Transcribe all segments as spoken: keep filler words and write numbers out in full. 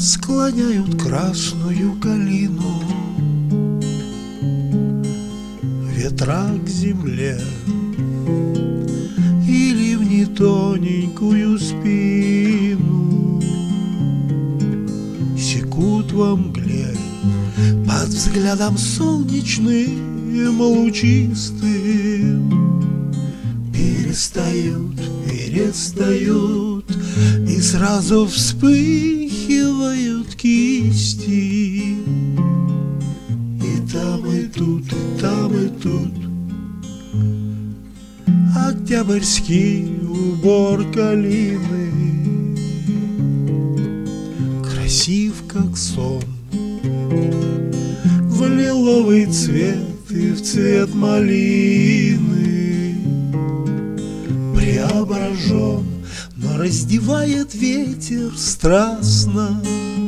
склоняют красную калину. Ветра к земле и ливни тоненькую спину секут во мгле под взглядом солнечным лучистым. Перестают, перестают и сразу вспыхивают кисти. И там и тут, и там и тут октябрьский убор калины, красив как сон, в лиловый цвет и в цвет малины преображен, но раздевает ветер страстно.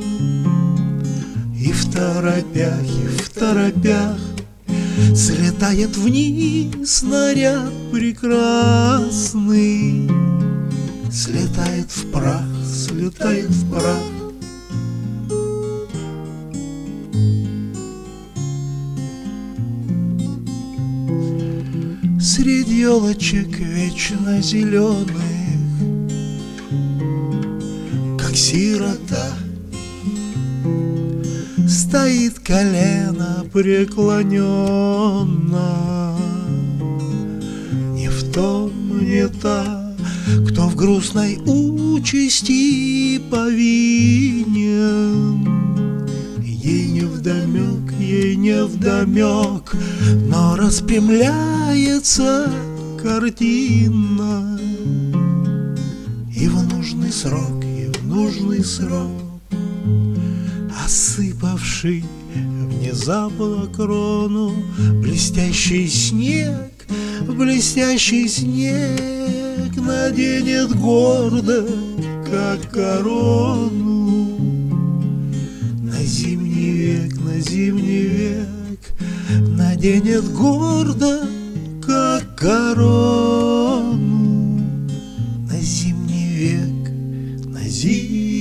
И в торопях, и в торопях слетает вниз снаряд прекрасный. Слетает в прах, слетает в прах. Среди елочек вечно зеленых, как сирота, стоит колено преклоненно. Не в том, не та, кто в грустной участи повинен. Ей невдомек, ей невдомек, но распрямляется картина. И в нужный срок, и в нужный срок осыпавший внезапно крону блестящий снег, блестящий снег наденет гордо, как корону. На зимний век, на зимний век наденет гордо, как корону. На зимний век, на зимний